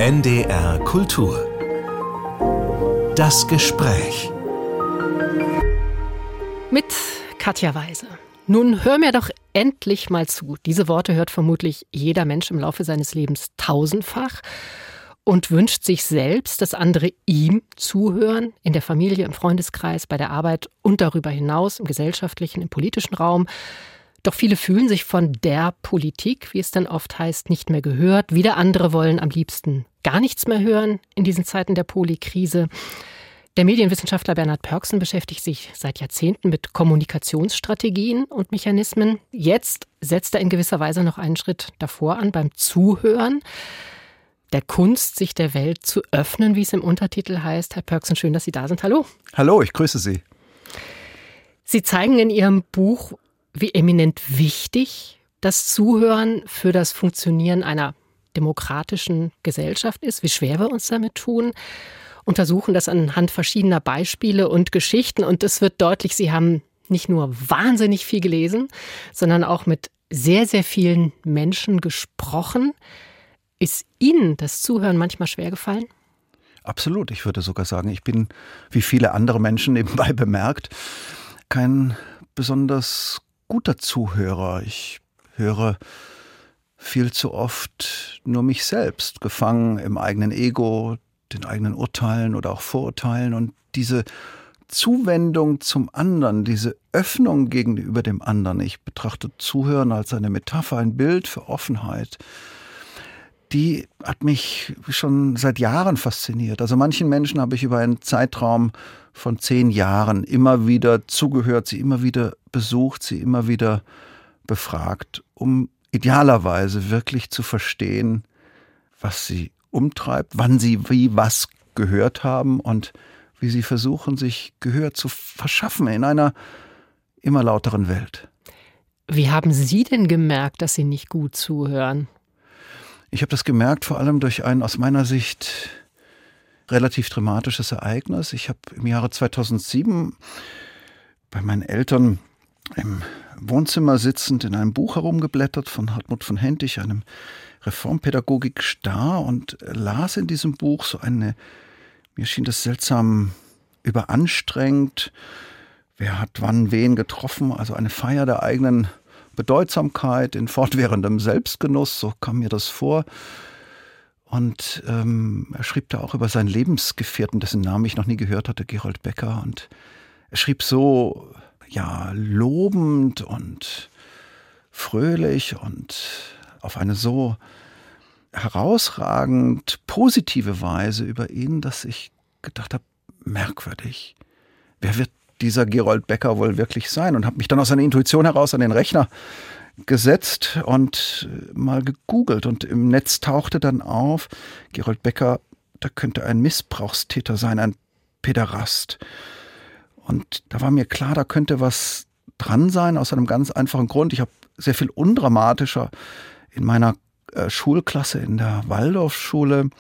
NDR Kultur. Das Gespräch. Mit Katja Weise. Nun hör mir doch endlich mal zu. Diese Worte hört vermutlich jeder Mensch im Laufe seines Lebens tausendfach und wünscht sich selbst, dass andere ihm zuhören, in der Familie, im Freundeskreis, bei der Arbeit und darüber hinaus, im gesellschaftlichen, im politischen Raum. Doch viele fühlen sich von der Politik, wie es dann oft heißt, nicht mehr gehört. Wieder andere wollen am liebsten gar nichts mehr hören in diesen Zeiten der Polikrise. Der Medienwissenschaftler Bernhard Pörksen beschäftigt sich seit Jahrzehnten mit Kommunikationsstrategien und Mechanismen. Jetzt setzt er in gewisser Weise noch einen Schritt davor an beim Zuhören, der Kunst, sich der Welt zu öffnen, wie es im Untertitel heißt. Herr Pörksen, schön, dass Sie da sind. Hallo. Hallo, ich grüße Sie. Sie zeigen in Ihrem Buch, wie eminent wichtig das Zuhören für das Funktionieren einer demokratischen Gesellschaft ist, wie schwer wir uns damit tun, untersuchen das anhand verschiedener Beispiele und Geschichten. Und es wird deutlich, Sie haben nicht nur wahnsinnig viel gelesen, sondern auch mit sehr, sehr vielen Menschen gesprochen. Ist Ihnen das Zuhören manchmal schwer gefallen? Absolut. Ich würde sogar sagen, ich bin, wie viele andere Menschen nebenbei bemerkt, kein besonders guter Zuhörer. Ich höre viel zu oft nur mich selbst, gefangen im eigenen Ego, den eigenen Urteilen oder auch Vorurteilen. Und diese Zuwendung zum anderen, diese Öffnung gegenüber dem anderen, ich betrachte Zuhören als eine Metapher, ein Bild für Offenheit, die hat mich schon seit Jahren fasziniert. Also manchen Menschen habe ich über einen Zeitraum von 10 Jahren immer wieder zugehört, sie immer wieder besucht, sie immer wieder befragt, um idealerweise wirklich zu verstehen, was sie umtreibt, wann sie wie was gehört haben und wie sie versuchen, sich Gehör zu verschaffen in einer immer lauteren Welt. Wie haben Sie denn gemerkt, dass Sie nicht gut zuhören? Ich habe das gemerkt, vor allem durch ein aus meiner Sicht relativ dramatisches Ereignis. Ich habe im Jahre 2007 bei meinen Eltern im Wohnzimmer sitzend in einem Buch herumgeblättert von Hartmut von Hentig, einem Reformpädagogik-Star, und las in diesem Buch so eine, mir schien das seltsam überanstrengend, wer hat wann wen getroffen, also eine Feier der eigenen Bedeutsamkeit in fortwährendem Selbstgenuss, so kam mir das vor. Und er schrieb da auch über seinen Lebensgefährten, dessen Namen ich noch nie gehört hatte, Gerold Becker. Und er schrieb so, ja, lobend und fröhlich und auf eine so herausragend positive Weise über ihn, dass ich gedacht habe, merkwürdig. Wer wird dieser Gerold Becker wohl wirklich sein? Und habe mich dann aus einer Intuition heraus an den Rechner gesetzt und mal gegoogelt. Und im Netz tauchte dann auf, Gerold Becker, da könnte ein Missbrauchstäter sein, ein Päderast. Und da war mir klar, da könnte was dran sein, aus einem ganz einfachen Grund. Ich habe sehr viel undramatischer in meiner Schulklasse, in der Waldorfschule,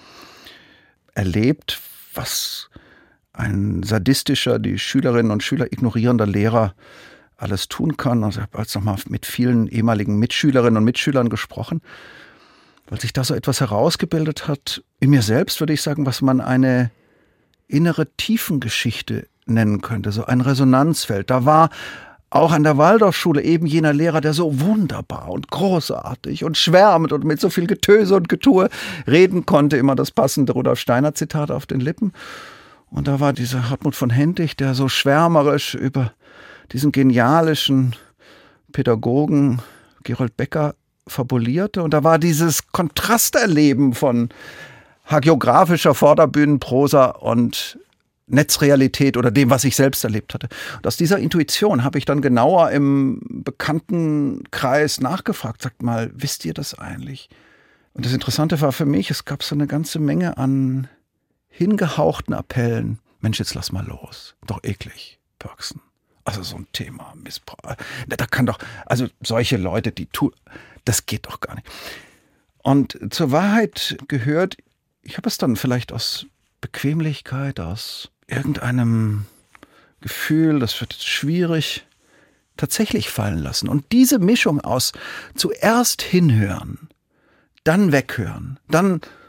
erlebt, was ein sadistischer, die Schülerinnen und Schüler ignorierender Lehrer alles tun kann. Also ich habe jetzt nochmal mit vielen ehemaligen Mitschülerinnen und Mitschülern gesprochen, weil sich da so etwas herausgebildet hat, in mir selbst würde ich sagen, was man eine innere Tiefengeschichte nennen könnte, so ein Resonanzfeld. Da war auch an der Waldorfschule eben jener Lehrer, der so wunderbar und großartig und schwärmend und mit so viel Getöse und Getue reden konnte, immer das passende Rudolf Steiner Zitat auf den Lippen. Und da war dieser Hartmut von Hentig, der so schwärmerisch über diesen genialischen Pädagogen Gerold Becker fabulierte. Und da war dieses Kontrasterleben von hagiografischer Vorderbühnenprosa und Netzrealität oder dem, was ich selbst erlebt hatte. Und aus dieser Intuition habe ich dann genauer im Bekanntenkreis nachgefragt. Sagt mal, wisst ihr das eigentlich? Und das Interessante war für mich, es gab so eine ganze Menge an hingehauchten Appellen. Mensch, jetzt lass mal los. Doch eklig, Pörksen. Also so ein Thema, Missbrauch. Da kann doch, also solche Leute, die tun, das geht doch gar nicht. Und zur Wahrheit gehört, ich habe es dann vielleicht aus Bequemlichkeit, aus irgendeinem Gefühl, das wird jetzt schwierig, tatsächlich fallen lassen. Und diese Mischung aus zuerst hinhören, dann weghören, dann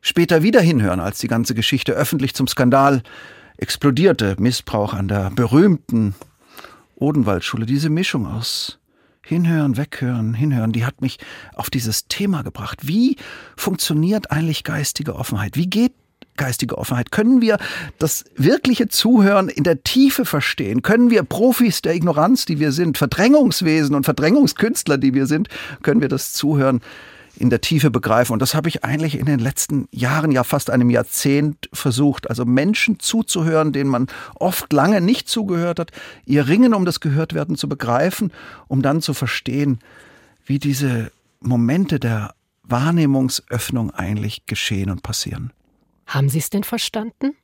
später wieder hinhören, als die ganze Geschichte öffentlich zum Skandal explodierte. Missbrauch an der berühmten Odenwaldschule. Diese Mischung aus Hinhören, Weghören, Hinhören, die hat mich auf dieses Thema gebracht. Wie funktioniert eigentlich geistige Offenheit? Wie geht geistige Offenheit? Können wir das wirkliche Zuhören in der Tiefe verstehen? Können wir Profis der Ignoranz, die wir sind, Verdrängungswesen und Verdrängungskünstler, die wir sind, können wir das Zuhören in der Tiefe begreifen? Und das habe ich eigentlich in den letzten Jahren, ja fast einem Jahrzehnt versucht. Also Menschen zuzuhören, denen man oft lange nicht zugehört hat, ihr Ringen um das Gehörtwerden zu begreifen, um dann zu verstehen, wie diese Momente der Wahrnehmungsöffnung eigentlich geschehen und passieren. Haben Sie es denn verstanden?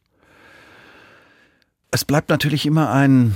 Es bleibt natürlich immer ein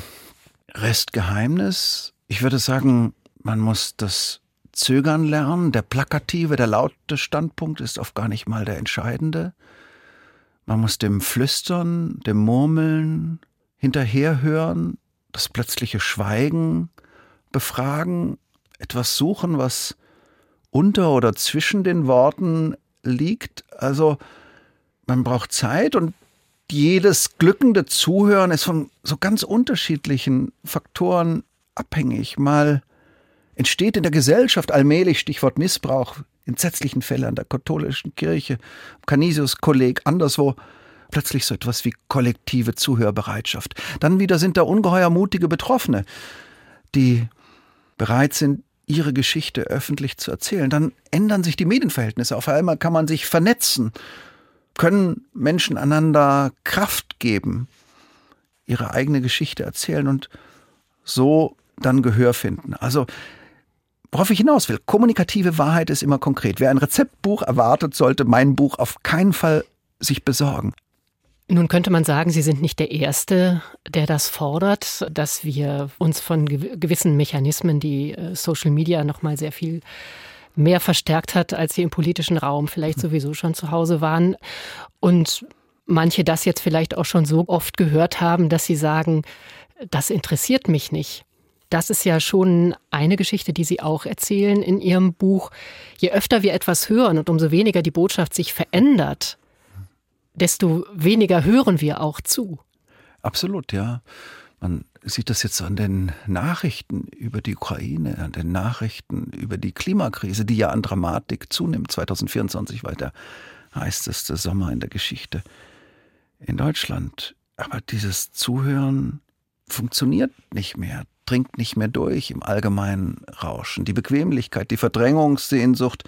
Restgeheimnis. Ich würde sagen, man muss das Zögern lernen. Der plakative, der laute Standpunkt ist oft gar nicht mal der entscheidende. Man muss dem Flüstern, dem Murmeln hinterherhören, das plötzliche Schweigen befragen, etwas suchen, was unter oder zwischen den Worten liegt. Also man braucht Zeit und jedes glückende Zuhören ist von so ganz unterschiedlichen Faktoren abhängig. Mal entsteht in der Gesellschaft allmählich, Stichwort Missbrauch, entsetzlichen Fälle an der katholischen Kirche, Canisius-Kolleg, anderswo, plötzlich so etwas wie kollektive Zuhörbereitschaft. Dann wieder sind da ungeheuer mutige Betroffene, die bereit sind, ihre Geschichte öffentlich zu erzählen. Dann ändern sich die Medienverhältnisse. Auf einmal kann man sich vernetzen, können Menschen einander Kraft geben, ihre eigene Geschichte erzählen und so dann Gehör finden. Also worauf ich hinaus will, kommunikative Wahrheit ist immer konkret. Wer ein Rezeptbuch erwartet, sollte mein Buch auf keinen Fall sich besorgen. Nun könnte man sagen, Sie sind nicht der Erste, der das fordert, dass wir uns von gewissen Mechanismen, die Social Media noch mal sehr viel mehr verstärkt hat, als sie im politischen Raum vielleicht sowieso schon zu Hause waren. Und manche das jetzt vielleicht auch schon so oft gehört haben, dass sie sagen, das interessiert mich nicht. Das ist ja schon eine Geschichte, die Sie auch erzählen in Ihrem Buch. Je öfter wir etwas hören und umso weniger die Botschaft sich verändert, desto weniger hören wir auch zu. Absolut, ja. Man sieht das jetzt an den Nachrichten über die Ukraine, an den Nachrichten über die Klimakrise, die ja an Dramatik zunimmt. 2024 war der heißeste Sommer in der Geschichte in Deutschland. Aber dieses Zuhören funktioniert nicht mehr, dringt nicht mehr durch im allgemeinen Rauschen. Die Bequemlichkeit, die Verdrängungssehnsucht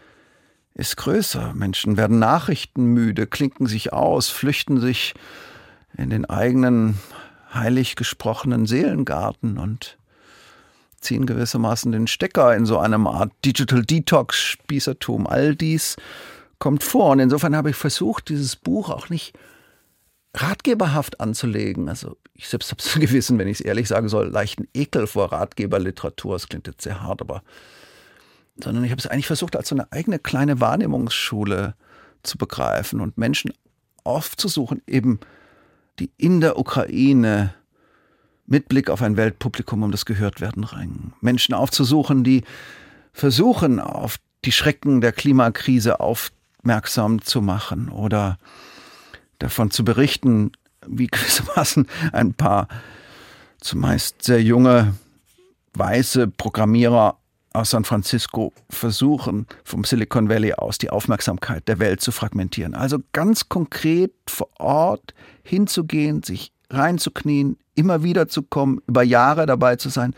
ist größer. Menschen werden nachrichtenmüde, klinken sich aus, flüchten sich in den eigenen heilig gesprochenen Seelengarten und ziehen gewissermaßen den Stecker in so einer Art Digital Detox, Spießertum. All dies kommt vor. Und insofern habe ich versucht, dieses Buch auch nicht ratgeberhaft anzulegen. Also ich selbst habe so gewissen, wenn ich es ehrlich sagen soll, leichten Ekel vor Ratgeberliteratur. Das klingt jetzt sehr hart, aber sondern ich habe es eigentlich versucht, als so eine eigene kleine Wahrnehmungsschule zu begreifen und Menschen aufzusuchen, eben die in der Ukraine mit Blick auf ein Weltpublikum um das Gehörtwerden ringen. Menschen aufzusuchen, die versuchen, auf die Schrecken der Klimakrise aufmerksam zu machen oder davon zu berichten, wie gewissermaßen ein paar zumeist sehr junge, weiße Programmierer aus San Francisco versuchen, vom Silicon Valley aus die Aufmerksamkeit der Welt zu fragmentieren. Also ganz konkret vor Ort hinzugehen, sich reinzuknien, immer wieder zu kommen, über Jahre dabei zu sein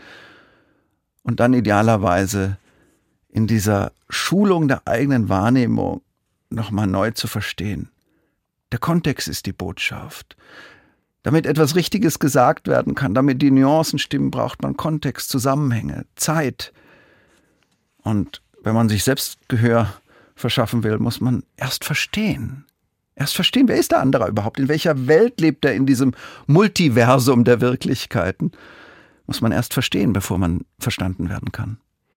und dann idealerweise in dieser Schulung der eigenen Wahrnehmung nochmal neu zu verstehen. Der Kontext ist die Botschaft. Damit etwas Richtiges gesagt werden kann, damit die Nuancen stimmen, braucht man Kontext, Zusammenhänge, Zeit. Und wenn man sich selbst Gehör verschaffen will, muss man erst verstehen. Erst verstehen, wer ist der andere überhaupt? In welcher Welt lebt er in diesem Multiversum der Wirklichkeiten? Muss man erst verstehen, bevor man verstanden werden kann.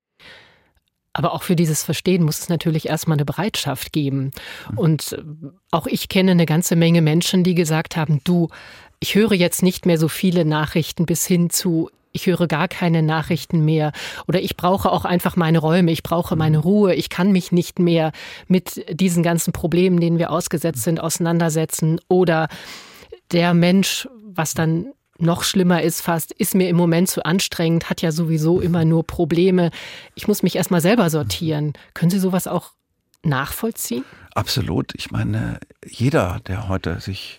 Aber auch für dieses Verstehen muss es natürlich erstmal eine Bereitschaft geben. Und auch ich kenne eine ganze Menge Menschen, die gesagt haben, du, ich höre jetzt nicht mehr so viele Nachrichten bis hin zu, ich höre gar keine Nachrichten mehr oder ich brauche auch einfach meine Räume, ich brauche meine Ruhe, ich kann mich nicht mehr mit diesen ganzen Problemen, denen wir ausgesetzt sind, auseinandersetzen oder der Mensch, was dann noch schlimmer ist fast, ist mir im Moment zu anstrengend, hat ja sowieso immer nur Probleme. Ich muss mich erstmal selber sortieren. Können Sie sowas auch nachvollziehen? Absolut. Ich meine, jeder, der heute sich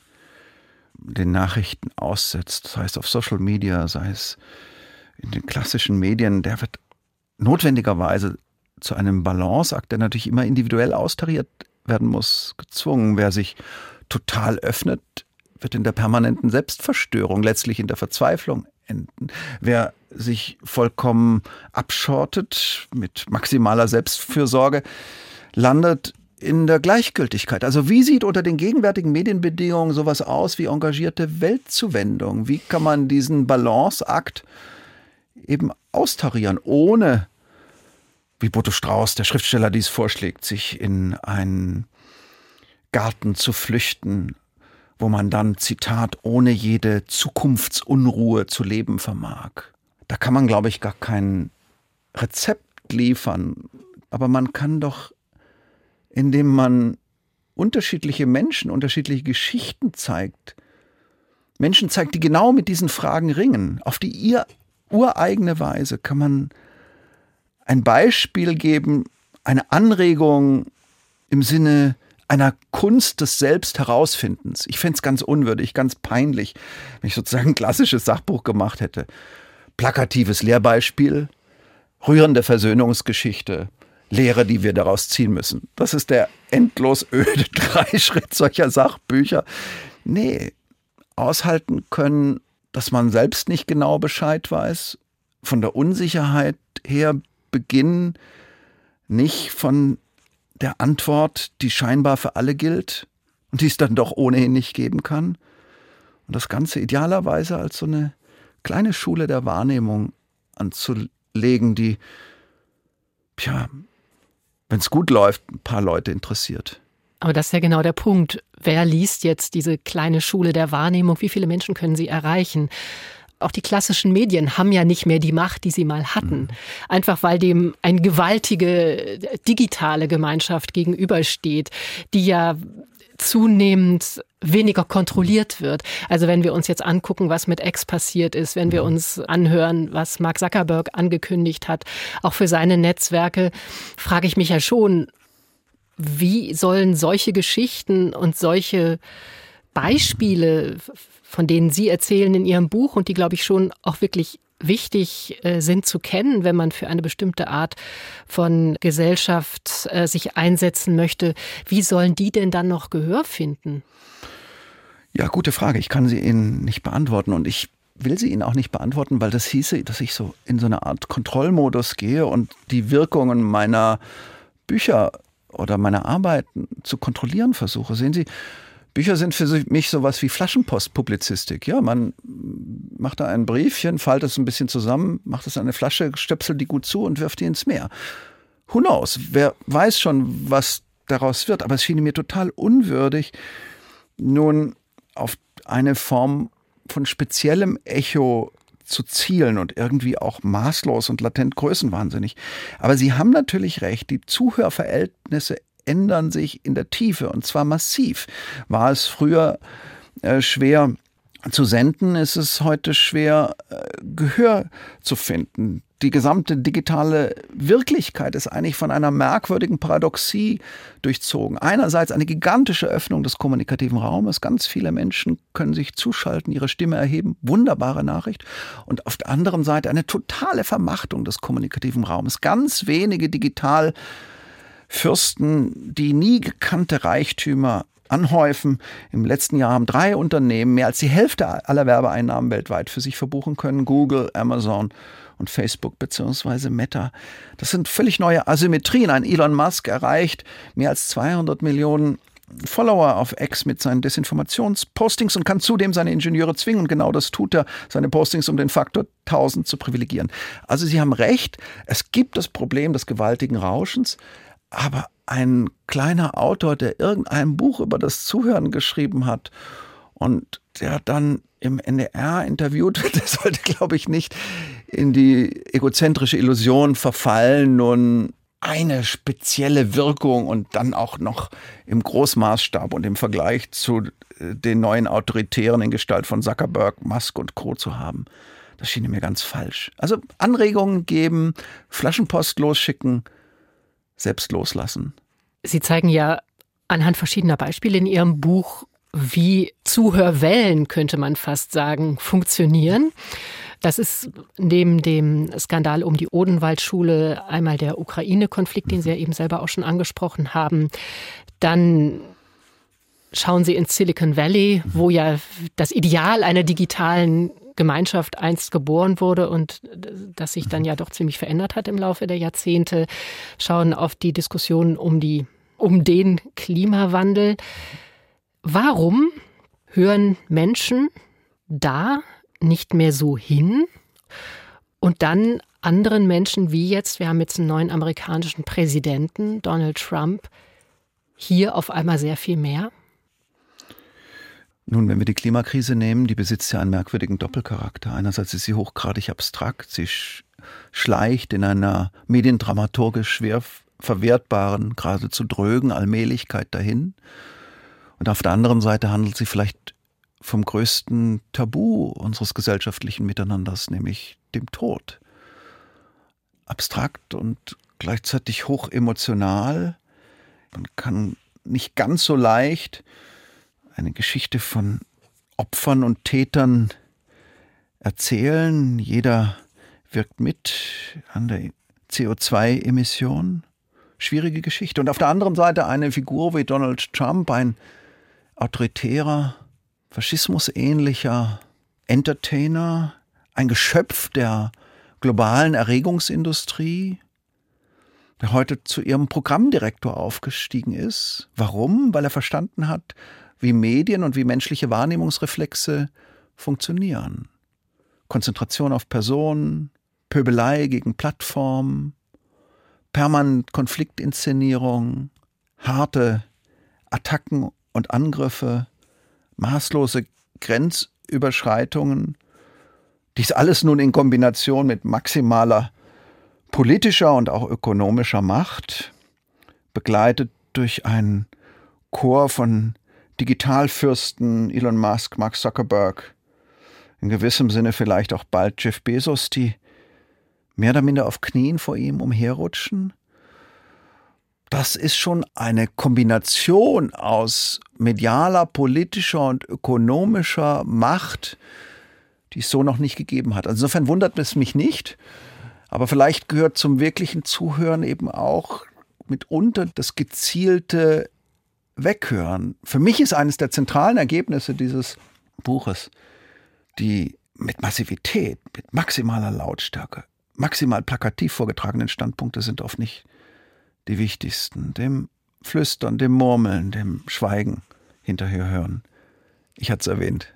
den Nachrichten aussetzt, sei es auf Social Media, sei es in den klassischen Medien, der wird notwendigerweise zu einem Balanceakt, der natürlich immer individuell austariert werden muss, gezwungen. Wer sich total öffnet, wird in der permanenten Selbstverstörung, letztlich in der Verzweiflung enden. Wer sich vollkommen abschottet mit maximaler Selbstfürsorge, landet in der Gleichgültigkeit. Also wie sieht unter den gegenwärtigen Medienbedingungen sowas aus wie engagierte Weltzuwendung? Wie kann man diesen Balanceakt eben austarieren, ohne, wie Boto Strauß, der Schriftsteller, dies vorschlägt, sich in einen Garten zu flüchten, wo man dann, Zitat, ohne jede Zukunftsunruhe zu leben vermag. Da kann man, glaube ich, gar kein Rezept liefern, aber man kann doch, indem man unterschiedliche Menschen, unterschiedliche Geschichten zeigt, Menschen zeigt, die genau mit diesen Fragen ringen, auf die ihr ureigene Weise kann man ein Beispiel geben, eine Anregung im Sinne einer Kunst des Selbstherausfindens. Ich fände es ganz unwürdig, ganz peinlich, wenn ich sozusagen ein klassisches Sachbuch gemacht hätte. Plakatives Lehrbeispiel, rührende Versöhnungsgeschichte, Lehre, die wir daraus ziehen müssen. Das ist der endlos öde Dreischritt solcher Sachbücher. Nee, aushalten können, dass man selbst nicht genau Bescheid weiß, von der Unsicherheit her beginnen, nicht von der Antwort, die scheinbar für alle gilt und die es dann doch ohnehin nicht geben kann. Und das Ganze idealerweise als so eine kleine Schule der Wahrnehmung anzulegen, die, wenn es gut läuft, ein paar Leute interessiert. Aber das ist ja genau der Punkt. Wer liest jetzt diese kleine Schule der Wahrnehmung? Wie viele Menschen können sie erreichen? Auch die klassischen Medien haben ja nicht mehr die Macht, die sie mal hatten. Einfach weil dem eine gewaltige digitale Gemeinschaft gegenübersteht, die ja zunehmend weniger kontrolliert wird. Also wenn wir uns jetzt angucken, was mit X passiert ist, wenn wir uns anhören, was Mark Zuckerberg angekündigt hat, auch für seine Netzwerke, frage ich mich ja schon, wie sollen solche Geschichten und solche Beispiele, von denen Sie erzählen in Ihrem Buch und die, glaube ich, schon auch wirklich wichtig sind zu kennen, wenn man für eine bestimmte Art von Gesellschaft sich einsetzen möchte, wie sollen die denn dann noch Gehör finden? Ja, gute Frage. Ich kann sie Ihnen nicht beantworten und ich will sie Ihnen auch nicht beantworten, weil das hieße, dass ich so in so eine Art Kontrollmodus gehe und die Wirkungen meiner Bücher oder meiner Arbeiten zu kontrollieren versuche. Sehen Sie, Bücher sind für mich sowas wie Flaschenpostpublizistik. Ja, man macht da ein Briefchen, faltet es ein bisschen zusammen, macht es in eine Flasche, stöpselt die gut zu und wirft die ins Meer. Who knows? Wer weiß schon, was daraus wird. Aber es schien mir total unwürdig, nun auf eine Form von speziellem Echo zu zielen und irgendwie auch maßlos und latent größenwahnsinnig. Aber Sie haben natürlich recht, die Zuhörverhältnisse ändern sich in der Tiefe und zwar massiv. War es früher schwer zu senden, ist es heute schwer Gehör zu finden. Die gesamte digitale Wirklichkeit ist eigentlich von einer merkwürdigen Paradoxie durchzogen. Einerseits eine gigantische Öffnung des kommunikativen Raumes. Ganz viele Menschen können sich zuschalten, ihre Stimme erheben. Wunderbare Nachricht. Und auf der anderen Seite eine totale Vermachtung des kommunikativen Raumes. Ganz wenige Digitalfürsten, die nie gekannte Reichtümer anhäufen. Im letzten Jahr haben 3 Unternehmen mehr als die Hälfte aller Werbeeinnahmen weltweit für sich verbuchen können. Google, Amazon und Facebook bzw. Meta. Das sind völlig neue Asymmetrien. Ein Elon Musk erreicht mehr als 200 Millionen Follower auf X mit seinen Desinformationspostings und kann zudem seine Ingenieure zwingen. Und genau das tut er, seine Postings um den Faktor 1000 zu privilegieren. Also Sie haben recht, es gibt das Problem des gewaltigen Rauschens, aber ein kleiner Autor, der irgendein Buch über das Zuhören geschrieben hat Und der dann im NDR interviewt wird, der sollte, glaube ich, nicht in die egozentrische Illusion verfallen, nun eine spezielle Wirkung und dann auch noch im Großmaßstab und im Vergleich zu den neuen Autoritären in Gestalt von Zuckerberg, Musk und Co. zu haben. Das schien mir ganz falsch. Also Anregungen geben, Flaschenpost losschicken, selbst loslassen. Sie zeigen ja anhand verschiedener Beispiele in Ihrem Buch, wie Zuhörwellen, könnte man fast sagen, funktionieren. Das ist neben dem Skandal um die Odenwaldschule einmal der Ukraine-Konflikt, den Sie ja eben selber auch schon angesprochen haben. Dann schauen Sie ins Silicon Valley, wo ja das Ideal einer digitalen Gemeinschaft einst geboren wurde und das sich dann ja doch ziemlich verändert hat im Laufe der Jahrzehnte. Schauen auf die Diskussionen um den Klimawandel. Warum hören Menschen da nicht mehr so hin und dann anderen Menschen wie jetzt, wir haben jetzt einen neuen amerikanischen Präsidenten, Donald Trump, hier auf einmal sehr viel mehr? Nun, wenn wir die Klimakrise nehmen, die besitzt ja einen merkwürdigen Doppelcharakter. Einerseits ist sie hochgradig abstrakt, sie schleicht in einer mediendramaturgisch schwer verwertbaren, geradezu drögen Allmählichkeit dahin. Und auf der anderen Seite handelt sie vielleicht vom größten Tabu unseres gesellschaftlichen Miteinanders, nämlich dem Tod. Abstrakt und gleichzeitig hoch emotional. Man kann nicht ganz so leicht eine Geschichte von Opfern und Tätern erzählen. Jeder wirkt mit an der CO2-Emission. Schwierige Geschichte. Und auf der anderen Seite eine Figur wie Donald Trump, ein autoritärer, faschismusähnlicher Entertainer, ein Geschöpf der globalen Erregungsindustrie, der heute zu ihrem Programmdirektor aufgestiegen ist. Warum? Weil er verstanden hat, wie Medien und wie menschliche Wahrnehmungsreflexe funktionieren. Konzentration auf Personen, Pöbelei gegen Plattformen, permanent Konfliktinszenierung, harte Attacken und Angriffe, maßlose Grenzüberschreitungen. Dies alles nun in Kombination mit maximaler politischer und auch ökonomischer Macht, begleitet durch einen Chor von Digitalfürsten, Elon Musk, Mark Zuckerberg, in gewissem Sinne vielleicht auch bald Jeff Bezos, die mehr oder minder auf Knien vor ihm umherrutschen. Das ist schon eine Kombination aus medialer, politischer und ökonomischer Macht, die es so noch nicht gegeben hat. Also insofern wundert es mich nicht, aber vielleicht gehört zum wirklichen Zuhören eben auch mitunter das gezielte Weghören. Für mich ist eines der zentralen Ergebnisse dieses Buches, die mit Massivität, mit maximaler Lautstärke, maximal plakativ vorgetragenen Standpunkte sind oft nicht die wichtigsten. Dem Flüstern, dem Murmeln, dem Schweigen hinterher hören. Ich hatte es erwähnt.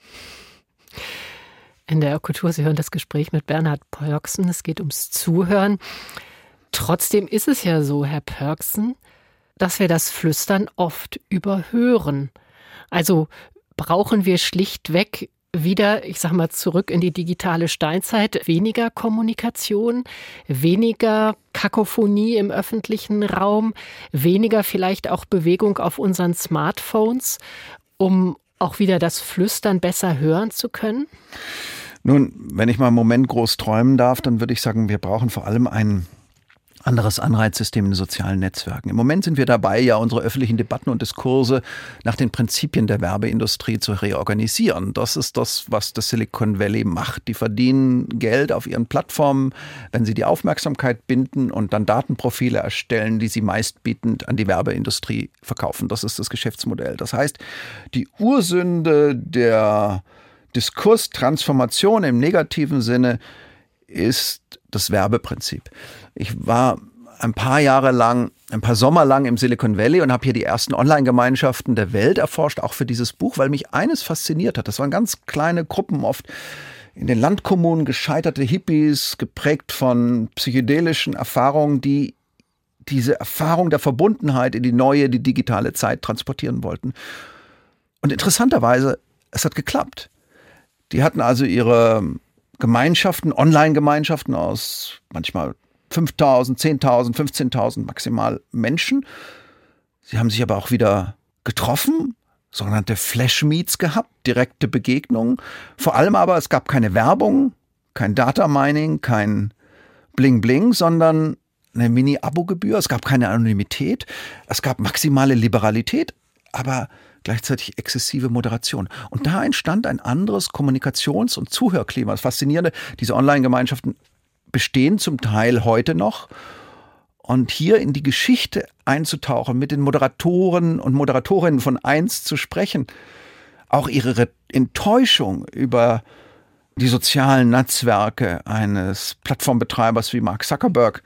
In der Kultur, Sie hören das Gespräch mit Bernhard Pörksen. Es geht ums Zuhören. Trotzdem ist es ja so, Herr Pörksen, dass wir das Flüstern oft überhören. Also brauchen wir schlichtweg wieder, ich sag mal, zurück in die digitale Steinzeit, weniger Kommunikation, weniger Kakophonie im öffentlichen Raum, weniger vielleicht auch Bewegung auf unseren Smartphones, um auch wieder das Flüstern besser hören zu können? Nun, wenn ich mal einen Moment groß träumen darf, dann würde ich sagen, wir brauchen vor allem ein anderes Anreizsystem in den sozialen Netzwerken. Im Moment sind wir dabei, ja unsere öffentlichen Debatten und Diskurse nach den Prinzipien der Werbeindustrie zu reorganisieren. Das ist das, was das Silicon Valley macht. Die verdienen Geld auf ihren Plattformen, wenn sie die Aufmerksamkeit binden und dann Datenprofile erstellen, die sie meistbietend an die Werbeindustrie verkaufen. Das ist das Geschäftsmodell. Das heißt, die Ursünde der Diskurstransformation im negativen Sinne ist das Werbeprinzip. Ich war ein paar Sommer lang im Silicon Valley und habe hier die ersten Online-Gemeinschaften der Welt erforscht, auch für dieses Buch, weil mich eines fasziniert hat. Das waren ganz kleine Gruppen, oft in den Landkommunen gescheiterte Hippies, geprägt von psychedelischen Erfahrungen, die diese Erfahrung der Verbundenheit in die neue, die digitale Zeit transportieren wollten. Und interessanterweise es hat geklappt. Die hatten also ihre Gemeinschaften, Online-Gemeinschaften aus manchmal 5.000, 10.000, 15.000 maximal Menschen. Sie haben sich aber auch wieder getroffen, sogenannte Flash-Meets gehabt, direkte Begegnungen. Vor allem aber, es gab keine Werbung, kein Data-Mining, kein Bling-Bling, sondern eine Mini-Abo-Gebühr. Es gab keine Anonymität, es gab maximale Liberalität, aber gleichzeitig exzessive Moderation. Und da entstand ein anderes Kommunikations- und Zuhörklima. Das Faszinierende, diese Online-Gemeinschaften bestehen zum Teil heute noch. Und hier in die Geschichte einzutauchen, mit den Moderatoren und Moderatorinnen von einst zu sprechen, auch ihre Enttäuschung über die sozialen Netzwerke eines Plattformbetreibers wie Mark Zuckerberg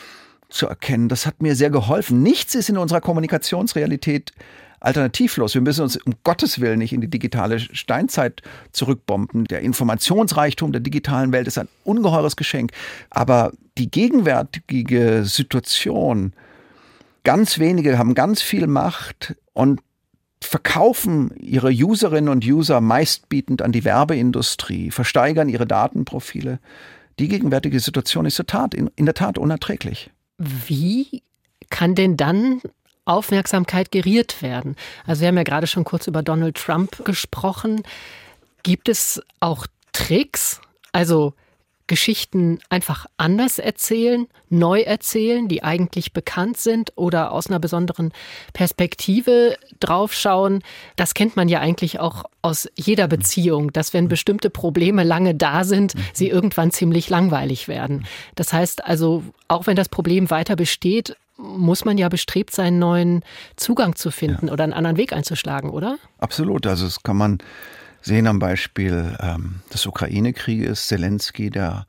zu erkennen, das hat mir sehr geholfen. Nichts ist in unserer Kommunikationsrealität alternativlos. Wir müssen uns um Gottes Willen nicht in die digitale Steinzeit zurückbomben. Der Informationsreichtum der digitalen Welt ist ein ungeheures Geschenk. Aber die gegenwärtige Situation, ganz wenige haben ganz viel Macht und verkaufen ihre Userinnen und User meistbietend an die Werbeindustrie, versteigern ihre Datenprofile. Die gegenwärtige Situation ist in der Tat unerträglich. Wie kann denn dann Aufmerksamkeit geriert werden? Also wir haben ja gerade schon kurz über Donald Trump gesprochen. Gibt es auch Tricks, also Geschichten einfach anders erzählen, neu erzählen, die eigentlich bekannt sind oder aus einer besonderen Perspektive draufschauen? Das kennt man ja eigentlich auch aus jeder Beziehung, dass wenn bestimmte Probleme lange da sind, sie irgendwann ziemlich langweilig werden. Das heißt also, auch wenn das Problem weiter besteht, muss man ja bestrebt sein, einen neuen Zugang zu finden oder einen anderen Weg einzuschlagen, oder? Absolut. Also das kann man sehen am Beispiel des Ukraine-Krieges. Zelensky, der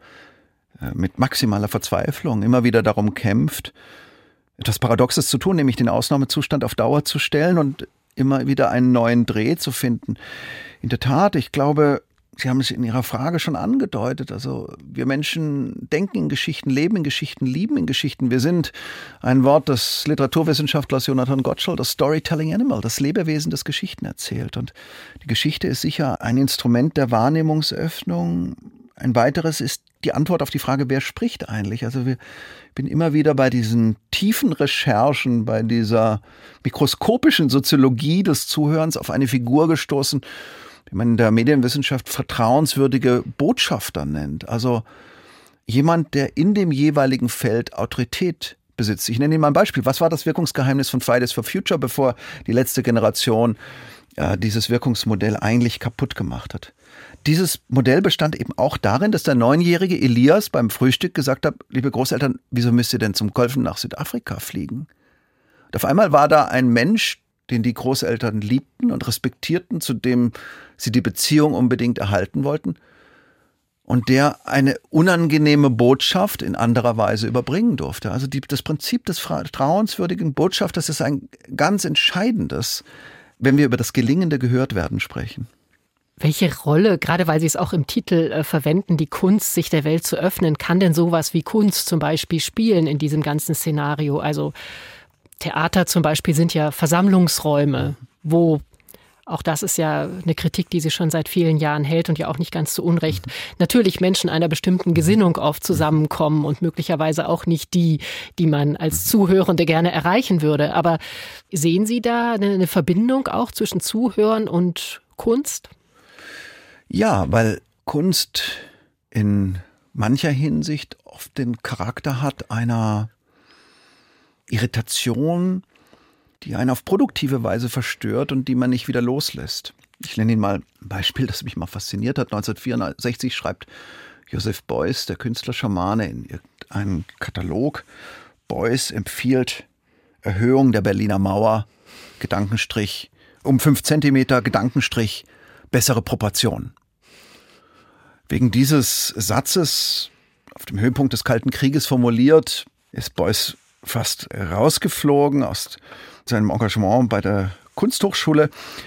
mit maximaler Verzweiflung immer wieder darum kämpft, etwas Paradoxes zu tun, nämlich den Ausnahmezustand auf Dauer zu stellen und immer wieder einen neuen Dreh zu finden. In der Tat, ich glaube, Sie haben es in Ihrer Frage schon angedeutet. Also wir Menschen denken in Geschichten, leben in Geschichten, lieben in Geschichten. Wir sind, ein Wort des Literaturwissenschaftlers Jonathan Gottschall, das Storytelling Animal, das Lebewesen, das Geschichten erzählt. Und die Geschichte ist sicher ein Instrument der Wahrnehmungsöffnung. Ein weiteres ist die Antwort auf die Frage, wer spricht eigentlich? Also ich bin immer wieder bei diesen tiefen Recherchen, bei dieser mikroskopischen Soziologie des Zuhörens auf eine Figur gestoßen, wie man in der Medienwissenschaft vertrauenswürdige Botschafter nennt. Also jemand, der in dem jeweiligen Feld Autorität besitzt. Ich nenne Ihnen mal ein Beispiel. Was war das Wirkungsgeheimnis von Fridays for Future, bevor die letzte Generation dieses Wirkungsmodell eigentlich kaputt gemacht hat? Dieses Modell bestand eben auch darin, dass der 9-jährige Elias beim Frühstück gesagt hat, liebe Großeltern, wieso müsst ihr denn zum Golfen nach Südafrika fliegen? Und auf einmal war da ein Mensch, den die Großeltern liebten und respektierten, zu dem sie die Beziehung unbedingt erhalten wollten und der eine unangenehme Botschaft in anderer Weise überbringen durfte. Also das Prinzip des vertrauenswürdigen Botschafters ist ein ganz entscheidendes, wenn wir über das gelingende Gehörtwerden sprechen. Welche Rolle, gerade weil Sie es auch im Titel verwenden, die Kunst, sich der Welt zu öffnen, kann denn sowas wie Kunst zum Beispiel spielen in diesem ganzen Szenario? Also Theater zum Beispiel sind ja Versammlungsräume, wo, auch das ist ja eine Kritik, die sie schon seit vielen Jahren hält und ja auch nicht ganz zu Unrecht, natürlich Menschen einer bestimmten Gesinnung oft zusammenkommen und möglicherweise auch nicht die man als Zuhörende gerne erreichen würde. Aber sehen Sie da eine Verbindung auch zwischen Zuhören und Kunst? Ja, weil Kunst in mancher Hinsicht oft den Charakter hat einer Irritation, die einen auf produktive Weise verstört und die man nicht wieder loslässt. Ich nenne Ihnen mal ein Beispiel, das mich mal fasziniert hat. 1964 schreibt Joseph Beuys, der Künstler-Schamane, in einem Katalog. Beuys empfiehlt Erhöhung der Berliner Mauer, Gedankenstrich, um 5 Zentimeter, Gedankenstrich, bessere Proportionen. Wegen dieses Satzes, auf dem Höhepunkt des Kalten Krieges formuliert, ist Beuys fast rausgeflogen aus seinem Engagement bei der Kunsthochschule.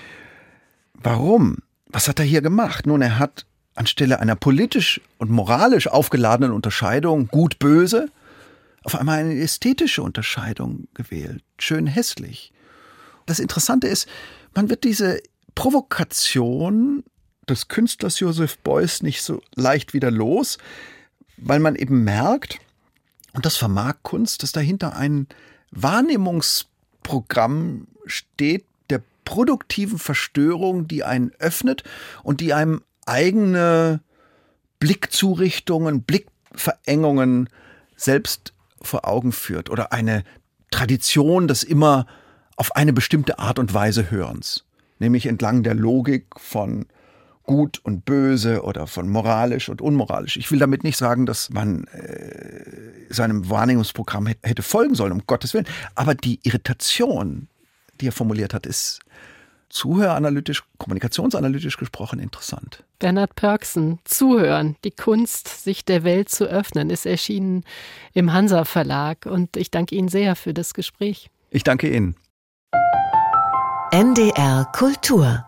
Warum? Was hat er hier gemacht? Nun, er hat anstelle einer politisch und moralisch aufgeladenen Unterscheidung, gut, böse, auf einmal eine ästhetische Unterscheidung gewählt. Schön, hässlich. Das Interessante ist, man wird diese Provokation des Künstlers Joseph Beuys nicht so leicht wieder los, weil man eben merkt, und das vermag Kunst, dass dahinter ein Wahrnehmungsprogramm steht der produktiven Verstörung, die einen öffnet und die einem eigene Blickzurichtungen, Blickverengungen selbst vor Augen führt oder eine Tradition des immer auf eine bestimmte Art und Weise Hörens, nämlich entlang der Logik von Gut und Böse oder von moralisch und unmoralisch. Ich will damit nicht sagen, dass man seinem Wahrnehmungsprogramm hätte folgen sollen, um Gottes Willen. Aber die Irritation, die er formuliert hat, ist zuhöranalytisch, kommunikationsanalytisch gesprochen interessant. Bernhard Pörksen, Zuhören, die Kunst, sich der Welt zu öffnen, ist erschienen im Hansa Verlag. Und ich danke Ihnen sehr für das Gespräch. Ich danke Ihnen. NDR Kultur